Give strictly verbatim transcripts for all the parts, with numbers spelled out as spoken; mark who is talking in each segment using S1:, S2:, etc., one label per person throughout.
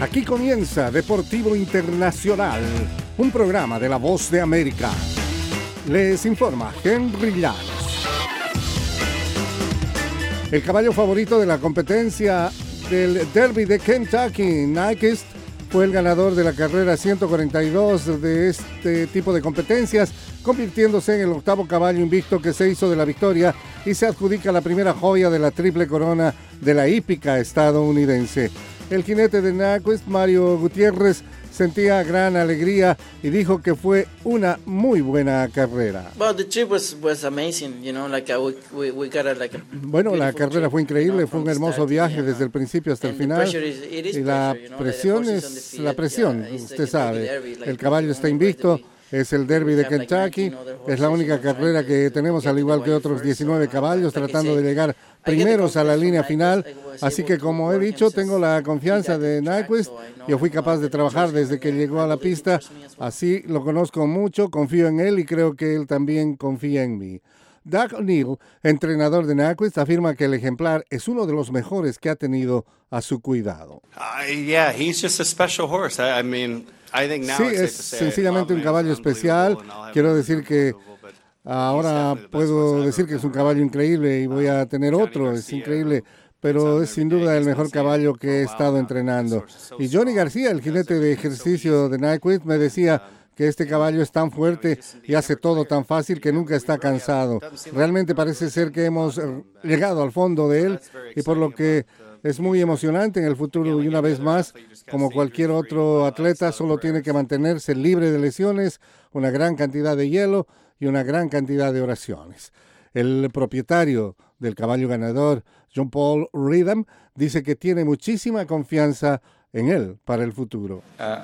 S1: Aquí comienza Deportivo Internacional, un programa de La Voz de América. Les informa Henry Llanos. El caballo favorito de la competencia del Derby de Kentucky, Nyquist, fue el ganador de la carrera ciento cuarenta y dos de este tipo de competencias, convirtiéndose en el octavo caballo invicto que se hizo de la victoria y se adjudica la primera joya de la triple corona de la hípica estadounidense. El jinete de Nyquist, Mario Gutiérrez, sentía gran alegría y dijo que fue una muy buena carrera. Bueno, la carrera fue increíble, fue un hermoso viaje desde el principio hasta el final. Y la presión es la presión, usted sabe. El caballo está invicto. Es el Derby de Kentucky, es la única carrera que tenemos, al igual que otros diecinueve caballos, tratando de llegar primeros a la línea final. Así que, como he dicho, tengo la confianza de Nyquist. Yo fui capaz de trabajar desde que llegó a la pista, así lo conozco mucho, confío en él y creo que él también confía en mí. Doug O'Neill, entrenador de Nyquist, afirma que el ejemplar es uno de los mejores que ha tenido a su cuidado.
S2: Uh, yeah, he's just a special horse. I, I mean, I think now
S1: sí, es sencillamente un caballo especial. Quiero decir que ahora puedo decir que es un caballo increíble y voy a tener otro. Es increíble, pero es sin duda el mejor caballo que he estado entrenando. Y Johnny García, el jinete de ejercicio de Nyquist, me decía que este caballo es tan fuerte y hace todo tan fácil que nunca está cansado. Realmente parece ser que hemos llegado al fondo de él y por lo que es muy emocionante en el futuro. Y una vez más, como cualquier otro atleta, solo tiene que mantenerse libre de lesiones, una gran cantidad de hielo y una gran cantidad de oraciones. El propietario del caballo ganador, John Paul Reedham, dice que tiene muchísima confianza en él para el futuro.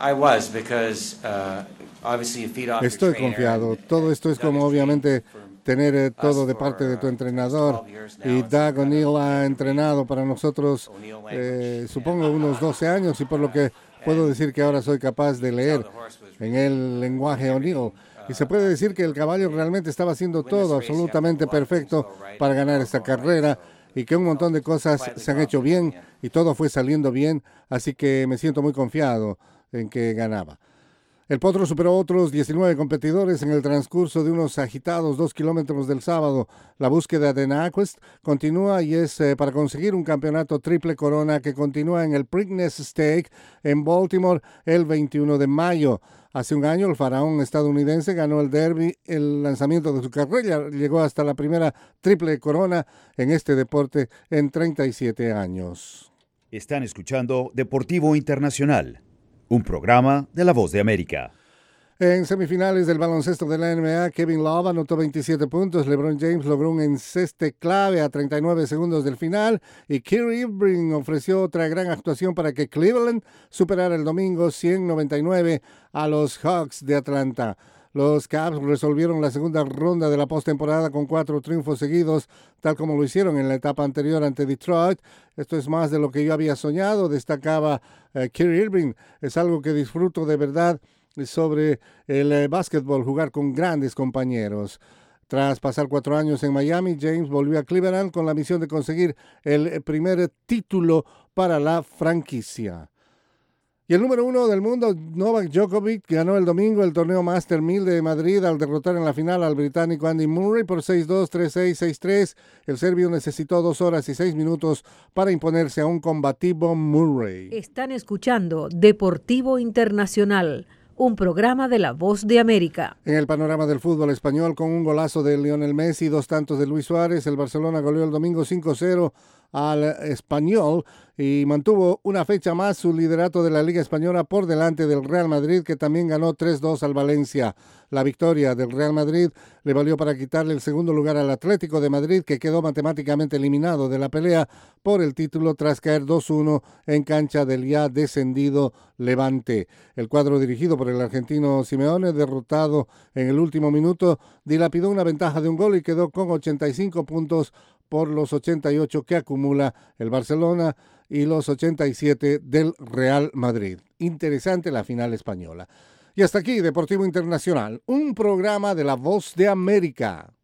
S1: Estoy confiado. Todo esto es como obviamente tener eh, todo de parte de tu entrenador. Y Doug O'Neill ha entrenado para nosotros, eh, supongo, unos doce años, y por lo que puedo decir que ahora soy capaz de leer en el lenguaje O'Neill. Y se puede decir que el caballo realmente estaba haciendo todo absolutamente perfecto para ganar esta carrera y que un montón de cosas se han hecho bien y todo fue saliendo bien, así que me siento muy confiado en que ganaba. El potro superó a otros diecinueve competidores en el transcurso de unos agitados dos kilómetros del sábado. La búsqueda de Nyquist continúa y es eh, para conseguir un campeonato triple corona que continúa en el Preakness Stake en Baltimore el veintiuno de mayo. Hace un año el faraón estadounidense ganó el Derby, el lanzamiento de su carrera, llegó hasta la primera triple corona en este deporte en treinta y siete años.
S3: Están escuchando Deportivo Internacional, un programa de La Voz de América.
S1: En semifinales del baloncesto de la N B A, Kevin Love anotó veintisiete puntos, LeBron James logró un enceste clave a treinta y nueve segundos del final y Kyrie Irving ofreció otra gran actuación para que Cleveland superara el domingo cien noventa y nueve a los Hawks de Atlanta. Los Cavs resolvieron la segunda ronda de la postemporada con cuatro triunfos seguidos, tal como lo hicieron en la etapa anterior ante Detroit. Esto es más de lo que yo había soñado, destacaba uh, Kyrie Irving. Es algo que disfruto de verdad sobre el eh, básquetbol, jugar con grandes compañeros. Tras pasar cuatro años en Miami, James volvió a Cleveland con la misión de conseguir el primer título para la franquicia. Y el número uno del mundo, Novak Djokovic, ganó el domingo el torneo Master mil de Madrid al derrotar en la final al británico Andy Murray por seis dos, tres seis, seis tres. El serbio necesitó dos horas y seis minutos para imponerse a un combativo Murray.
S4: Están escuchando Deportivo Internacional, un programa de La Voz de América.
S1: En el panorama del fútbol español, con un golazo de Lionel Messi y dos tantos de Luis Suárez, el Barcelona goleó el domingo cinco cero al Español y mantuvo una fecha más su liderato de la Liga Española por delante del Real Madrid, que también ganó tres dos al Valencia. La victoria del Real Madrid le valió para quitarle el segundo lugar al Atlético de Madrid, que quedó matemáticamente eliminado de la pelea por el título tras caer dos uno en cancha del ya descendido Levante. El cuadro dirigido por el argentino Simeone, derrotado en el último minuto, dilapidó una ventaja de un gol y quedó con ochenta y cinco puntos por los ochenta y ocho que acumula el Barcelona y los ochenta y siete del Real Madrid. Interesante la final española. Y hasta aquí, Deportivo Internacional, un programa de La Voz de América.